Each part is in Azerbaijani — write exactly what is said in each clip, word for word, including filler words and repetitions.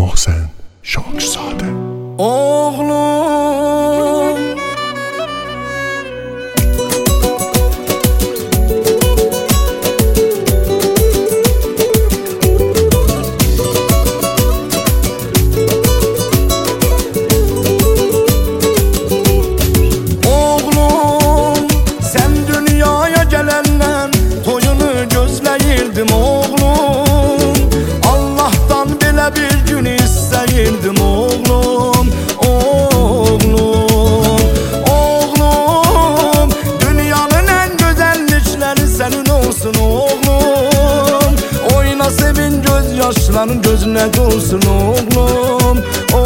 Mohsen Şakirzadə. Oğlum Oğlum sen dünyaya gelenden toyunu gözləyirdim oğlum. Allah'tan belə bir gün istəyirdim oğlum. Oğlum, oğlum dünyanın en güzellikleri senin olsun oğlum. Oyna sevin gözyaşların gözüne dolsun oğlum.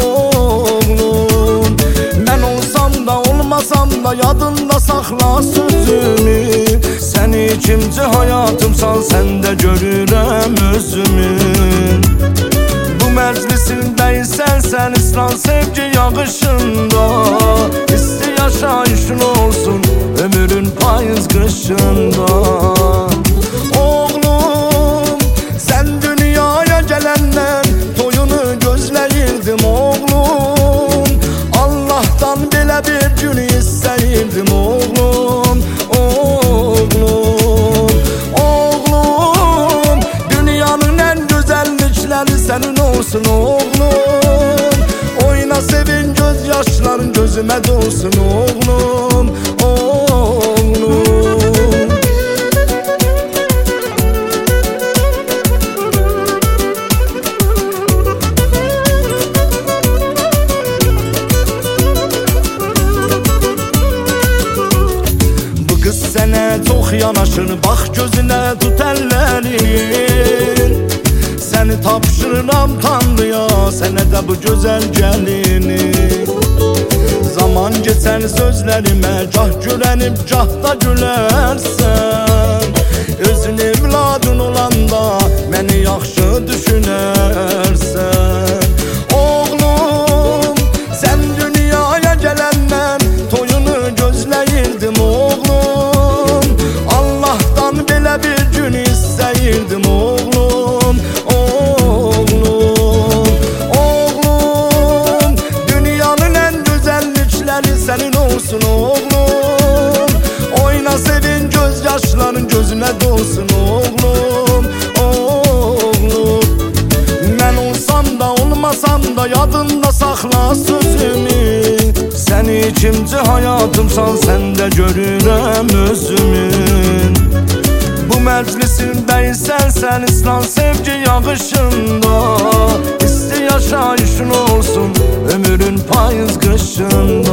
Oğlum ben olsam da olmasam da yadında sakla sözümü. Sen ikinci hayatımsan sen de görürəm özümü. Bu məclisindəysən sen İslam sevgi yağışında. İsti yaşayışın olsun ömrün payız kışında. Oğlum sen dünyaya gelenden toyunu gözləyirdim oğlum. Allah'tan belə bir gün istəyirdim oğlum. Oğlum, oğlum dünyanın en güzellikleri senin olsun oğlum. Oyna sevin gözyaşların gözüme dolsun oğlum. Oğlum Kız sənə çox yanaşır, bax gözünə tut əllərini. Səni tapşırıram Tanrıya, sənə də bu gözəl gəlini. Zaman geçər sözlərimə, gah gülənib, gah da gülərsən. Özün evladın olanda məni yaxşı düşünərsən. Oğlum sən dünyaya gələndən toyunu gözləyirdim oğlum. Allah'tan belə bir gün istəyirdim oğlum. Oğlum, oğlum dünyanın en güzellikleri senin olsun oğlum. Oyna sevin gözyaşların gözüne dolsun oğlum. Oğlum ben olsam da olmasam da yadında sakla sözümü. Sen ikinci hayatımsan sen de görürəm özümün. Bu məclisindəysən sen İslam sevgi yağışında. İsti yaşayışın olsun ömrün payız kışında.